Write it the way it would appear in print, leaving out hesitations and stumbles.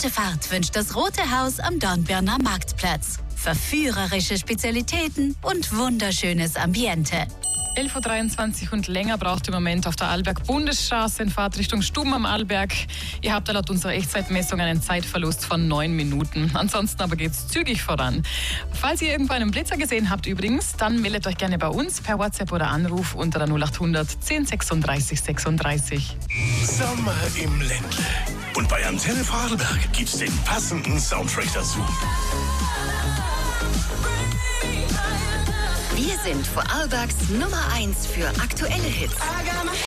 gute Fahrt wünscht das Rote Haus am Dornbirner Marktplatz. Verführerische Spezialitäten und wunderschönes Ambiente. 11.23 Uhr und länger braucht im Moment auf der Arlberg-Bundesstraße in Fahrtrichtung Stuben am Arlberg. Ihr habt da laut unserer Echtzeitmessung einen Zeitverlust von 9 Minuten. Ansonsten aber geht's zügig voran. Falls ihr irgendwo einen Blitzer gesehen habt übrigens, dann meldet euch gerne bei uns per WhatsApp oder Anruf unter der 0800 10 36 36. Sommer im Ländle. Und bei Antenne Vorarlberg gibt's den passenden Soundtrack dazu. Wir sind Vorarlbergs Nummer 1 für aktuelle Hits.